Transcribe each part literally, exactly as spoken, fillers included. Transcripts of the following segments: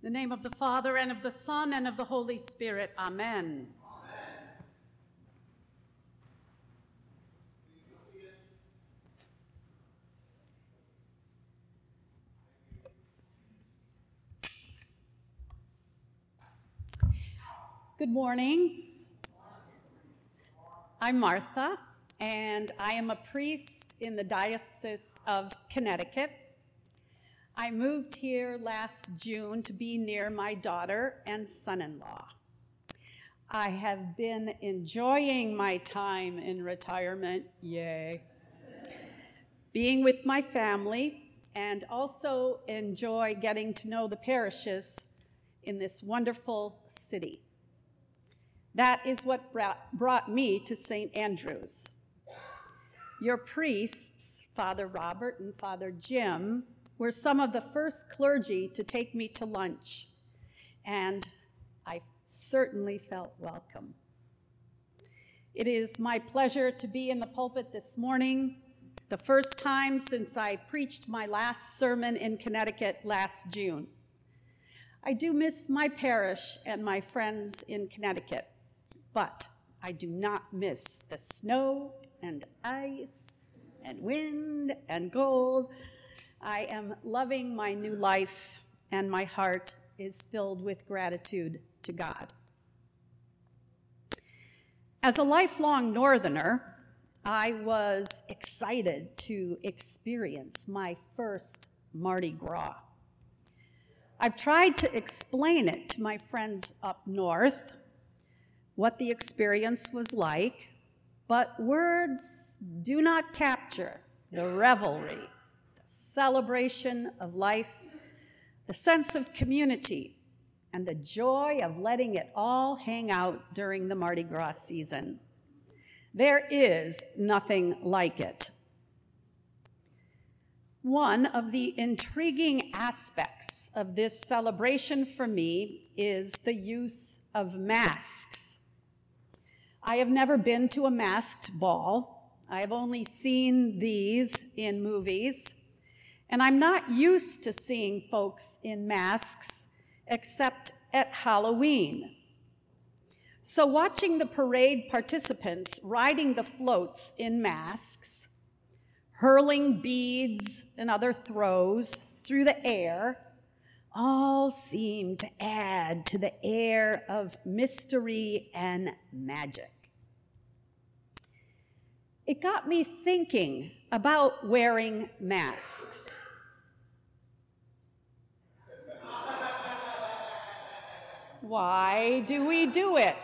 In the name of the Father, and of the Son, and of the Holy Spirit. Amen. Amen. Good morning. I'm Martha, and I am a priest in the Diocese of Connecticut. I moved here last June to be near my daughter and son-in-law. I have been enjoying my time in retirement, yay, being with my family, and also enjoy getting to know the parishes in this wonderful city. That is what brought me to Saint Andrew's. Your priests, Father Robert and Father Jim, were some of the first clergy to take me to lunch, and I certainly felt welcome. It is my pleasure to be in the pulpit this morning, the first time since I preached my last sermon in Connecticut last June. I do miss my parish and my friends in Connecticut, but I do not miss the snow and ice and wind and gold. I am loving my new life, and my heart is filled with gratitude to God. As a lifelong Northerner, I was excited to experience my first Mardi Gras. I've tried to explain it to my friends up north, what the experience was like, but words do not capture the revelry, celebration of life, the sense of community, and the joy of letting it all hang out during the Mardi Gras season. There is nothing like it. One of the intriguing aspects of this celebration for me is the use of masks. I have never been to a masked ball. I have only seen these in movies. And I'm not used to seeing folks in masks except at Halloween. So watching the parade participants riding the floats in masks, hurling beads and other throws through the air, all seemed to add to the air of mystery and magic. It got me thinking about wearing masks. Why do we do it?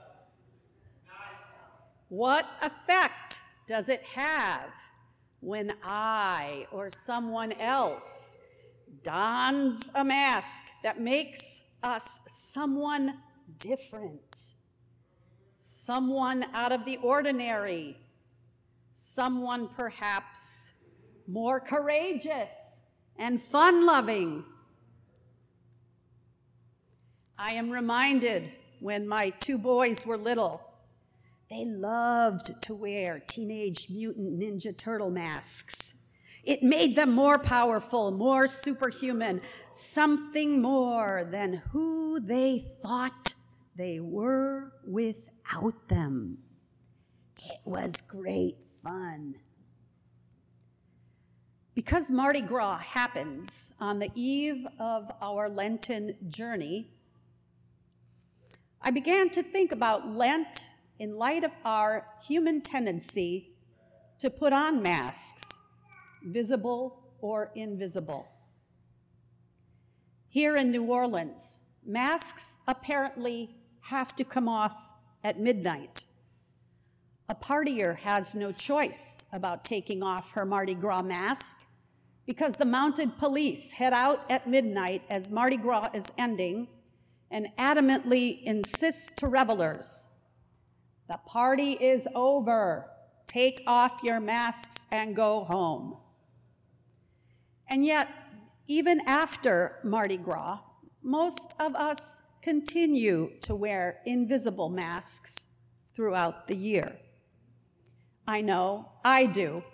What effect does it have when I or someone else dons a mask that makes us someone different, someone out of the ordinary, someone perhaps more courageous and fun-loving? I am reminded when my two boys were little, they loved to wear Teenage Mutant Ninja Turtle masks. It made them more powerful, more superhuman, something more than who they thought they were without them. It was great fun. Because Mardi Gras happens on the eve of our Lenten journey, I began to think about Lent in light of our human tendency to put on masks, visible or invisible. Here in New Orleans, masks apparently have to come off at midnight. A partier has no choice about taking off her Mardi Gras mask because the mounted police head out at midnight as Mardi Gras is ending and adamantly insists to revelers, the party is over. Take off your masks and go home. And yet, even after Mardi Gras, most of us continue to wear invisible masks throughout the year. I know I do.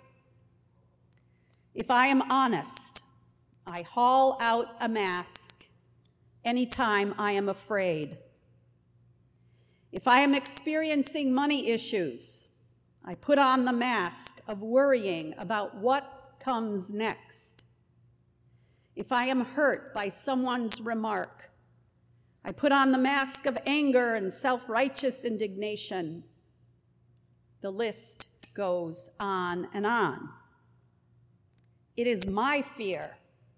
If I am honest, I haul out a mask anytime I am afraid. If I am experiencing money issues, I put on the mask of worrying about what comes next. If I am hurt by someone's remark, I put on the mask of anger and self-righteous indignation. The list goes on and on. It is my fear,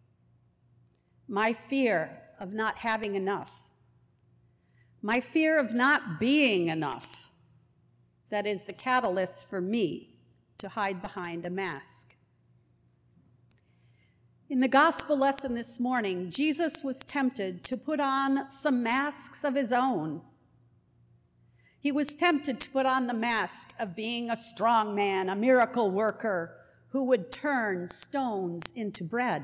my fear of not having enough, my fear of not being enough, that is the catalyst for me to hide behind a mask. In the gospel lesson this morning, Jesus was tempted to put on some masks of his own. He was tempted to put on the mask of being a strong man, a miracle worker who would turn stones into bread.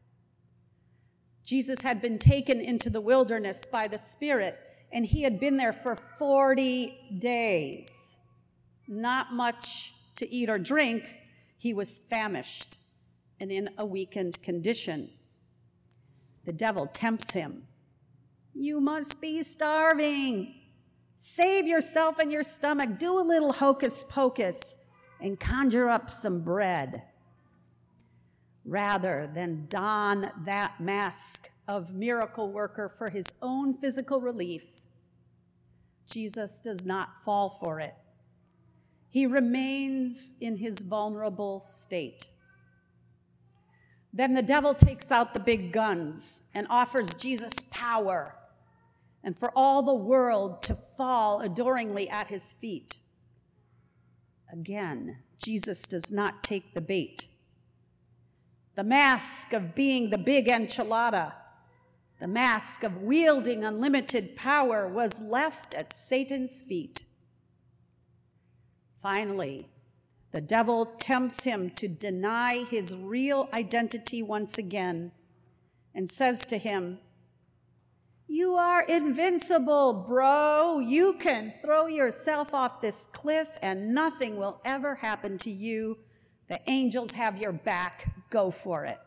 Jesus had been taken into the wilderness by the Spirit, and he had been there for forty days. Not much to eat or drink. He was famished and in a weakened condition. The devil tempts him. You must be starving. Save yourself and your stomach. Do a little hocus pocus and conjure up some bread. Rather than don that mask of miracle worker for his own physical relief, Jesus does not fall for it. He remains in his vulnerable state. Then the devil takes out the big guns and offers Jesus power and for all the world to fall adoringly at his feet. Again, Jesus does not take the bait. The mask of being the big enchilada, the mask of wielding unlimited power was left at Satan's feet. Finally, the devil tempts him to deny his real identity once again and says to him, "You are invincible, bro. You can throw yourself off this cliff and nothing will ever happen to you. The angels have your back. Go for it."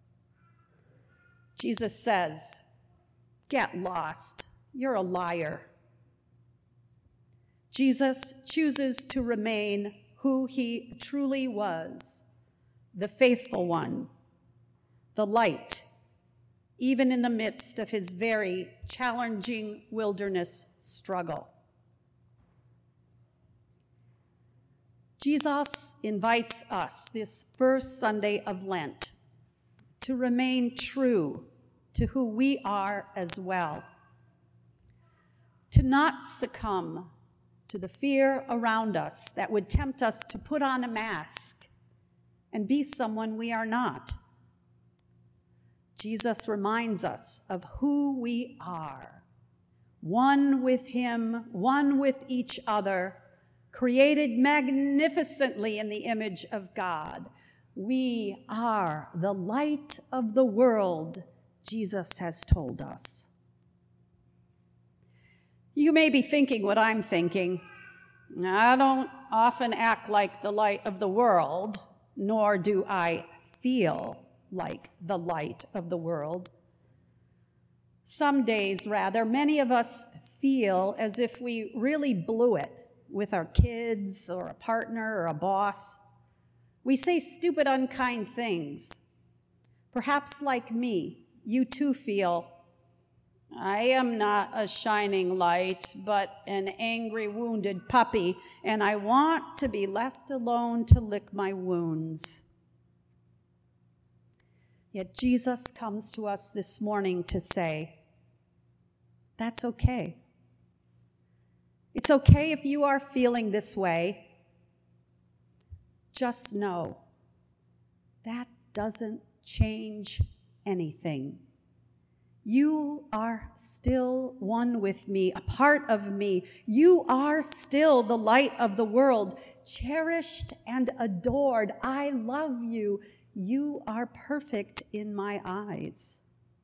Jesus says, "Get lost. You're a liar." Jesus chooses to remain who he truly was, the faithful one, the light, even in the midst of his very challenging wilderness struggle. Jesus invites us this first Sunday of Lent to remain true to who we are as well, to not succumb to the fear around us that would tempt us to put on a mask and be someone we are not. Jesus reminds us of who we are, one with him, one with each other, created magnificently in the image of God. We are the light of the world, Jesus has told us. You may be thinking what I'm thinking. I don't often act like the light of the world, nor do I feel like the light of the world. Some days, rather, many of us feel as if we really blew it with our kids or a partner or a boss. We say stupid, unkind things. Perhaps like me, you too feel, I am not a shining light, but an angry, wounded puppy, and I want to be left alone to lick my wounds. Yet Jesus comes to us this morning to say, that's okay. It's okay if you are feeling this way. Just know that doesn't change anything. You are still one with me, a part of me. You are still the light of the world, cherished and adored. I love you. You are perfect in my eyes.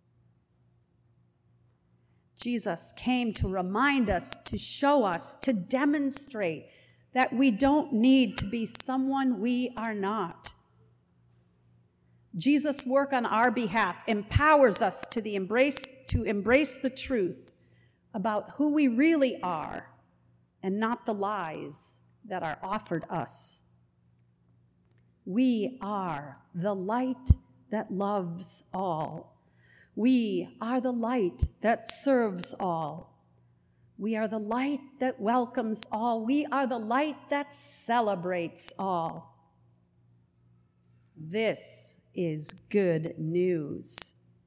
Jesus came to remind us, to show us, to demonstrate that we don't need to be someone we are not. Jesus' work on our behalf empowers us to, the embrace, to embrace the truth about who we really are and not the lies that are offered us. We are the light that loves all. We are the light that serves all. We are the light that welcomes all. We are the light that celebrates all. This is good news.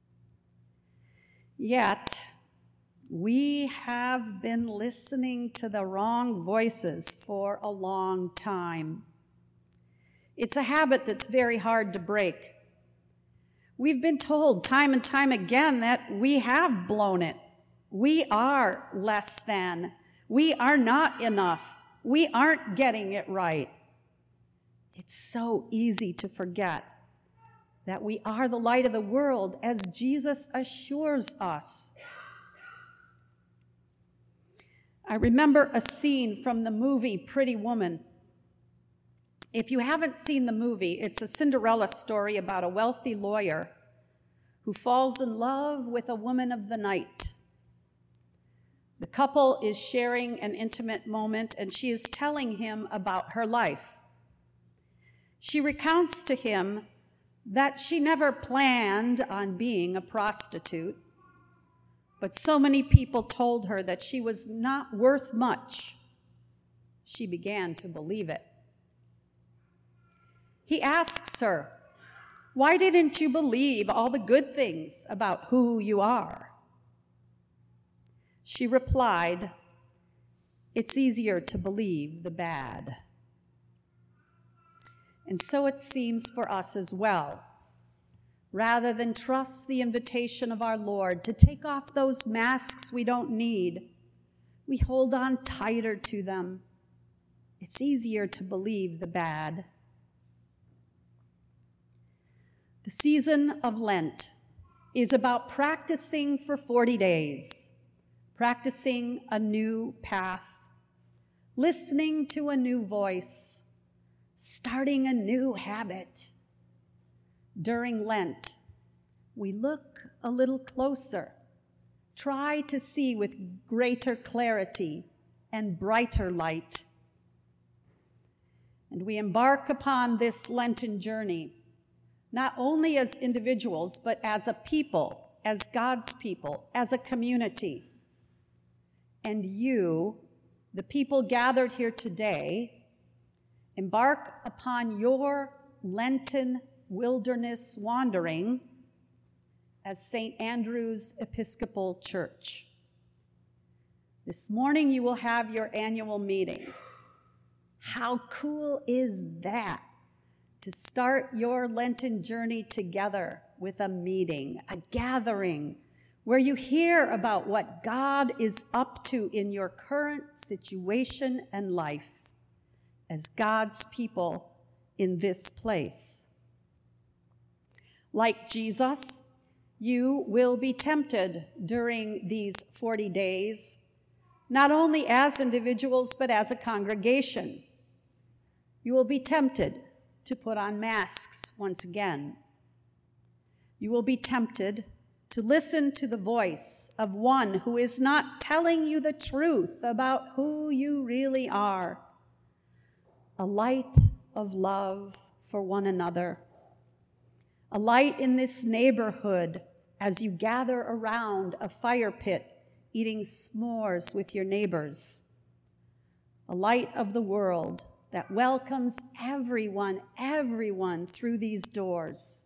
Yet, we have been listening to the wrong voices for a long time. It's a habit that's very hard to break. We've been told time and time again that we have blown it. We are less than. We are not enough. We aren't getting it right. It's so easy to forget that we are the light of the world, as Jesus assures us. I remember a scene from the movie Pretty Woman. If you haven't seen the movie, it's a Cinderella story about a wealthy lawyer who falls in love with a woman of the night. The couple is sharing an intimate moment, and she is telling him about her life. She recounts to him that she never planned on being a prostitute, but so many people told her that she was not worth much, she began to believe it. He asks her, "Why didn't you believe all the good things about who you are?" She replied, "It's easier to believe the bad." And so it seems for us as well. Rather than trust the invitation of our Lord to take off those masks we don't need, we hold on tighter to them. It's easier to believe the bad. The season of Lent is about practicing for forty days, practicing a new path, listening to a new voice, starting a new habit. During Lent, we look a little closer, try to see with greater clarity and brighter light. And we embark upon this Lenten journey, not only as individuals, but as a people, as God's people, as a community. And you, the people gathered here today, embark upon your Lenten wilderness wandering as Saint Andrew's Episcopal Church. This morning you will have your annual meeting. How cool is that? To start your Lenten journey together with a meeting, a gathering, where you hear about what God is up to in your current situation and life as God's people in this place. Like Jesus, you will be tempted during these forty days, not only as individuals, but as a congregation. You will be tempted to put on masks once again. You will be tempted to listen to the voice of one who is not telling you the truth about who you really are. A light of love for one another. A light in this neighborhood as you gather around a fire pit, eating s'mores with your neighbors. A light of the world that welcomes everyone, everyone through these doors.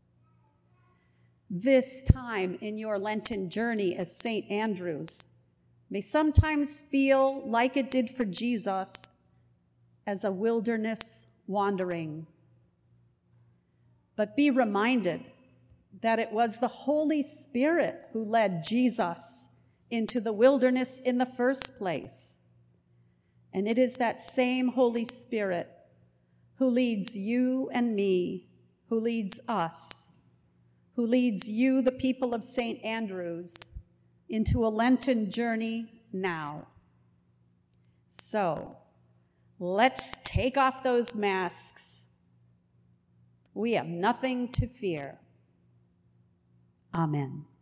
This time in your Lenten journey as Saint Andrew's may sometimes feel like it did for Jesus as a wilderness wandering. But be reminded that it was the Holy Spirit who led Jesus into the wilderness in the first place. And it is that same Holy Spirit who leads you and me, who leads us, who leads you, the people of Saint Andrew's, into a Lenten journey now. So, let's take off those masks. We have nothing to fear. Amen.